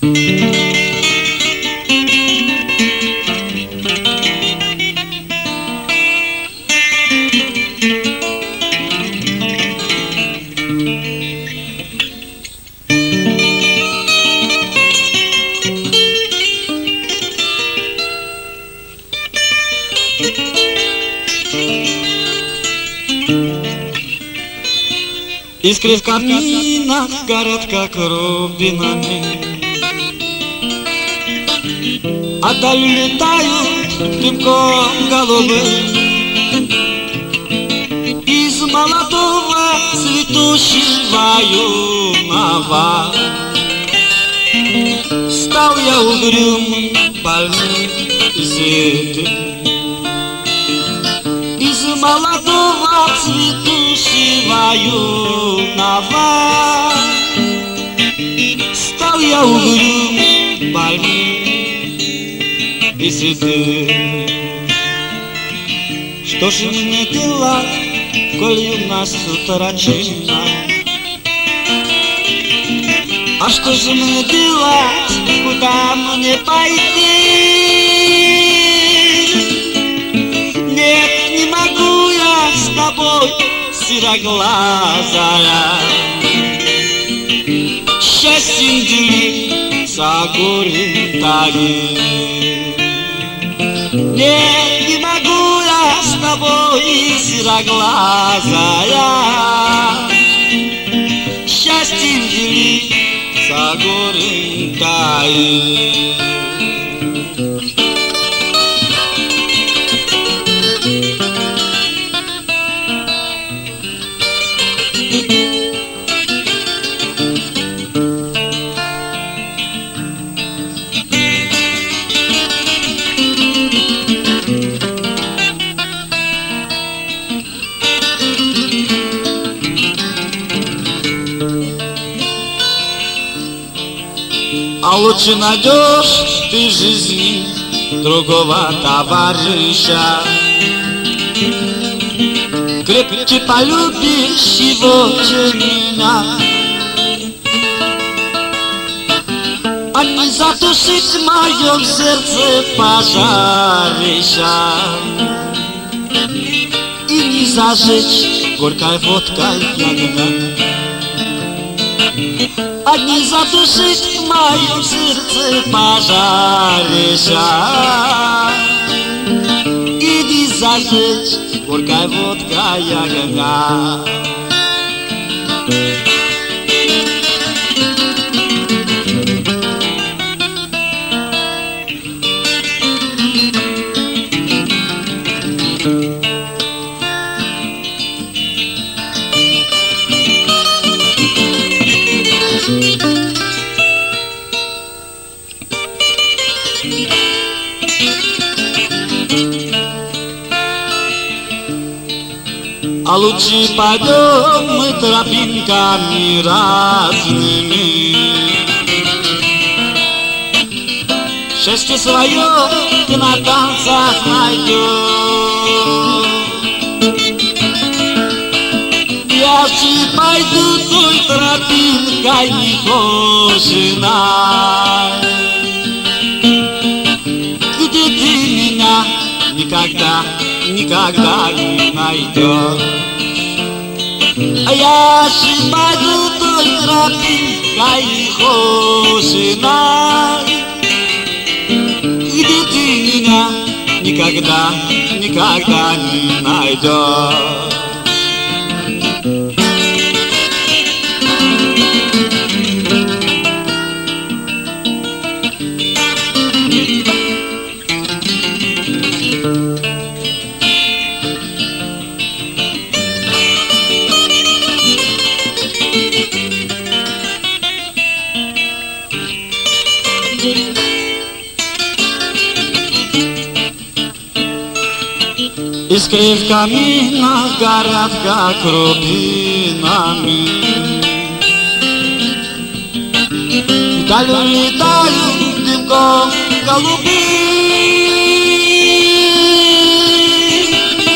Искры в каминах горят, как рубинами, а даль летают дымком голубым. Из молодого цветущего юного стал я угрюм, больным и седым. Из молодого цветущего юного стал я угрюм, больным и седым. Что же мне делать, коль у нас утрачена? А что же мне делать, куда мне пойти? Нет, не могу я с тобой, сероглазая, счастьем делиться горем таги. Нет, не могу я с тобой, сероглазая, счастьем делиться горем таги. А лучше найдешь ты в жизни другого товарища, крепче полюбишь его, чем меня, а не затушить в моем сердце пожарища и не зажечь горькой водкой огня. А не затушить в моем сердце пожарища и не зажечь горькой водкой огня. А лучше пойдем мы тропинками разными, счастье свое ты на танцах найдешь. Я же пойду той тропинкой нехоженой, где ты меня никогда не найдешь. А я же пойду той тропинкой нехоженой, где ты меня никогда не найдешь. Искры в каминах горят, как рубинами, вдаль летают дымком голубым.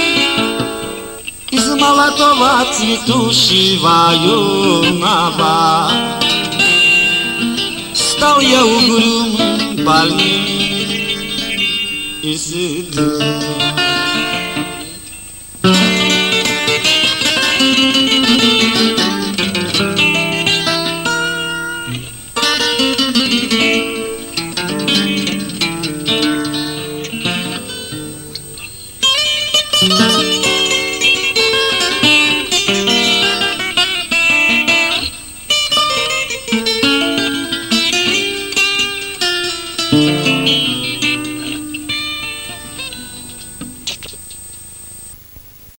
Из молодого цветущего юного stau eu gurum balni isd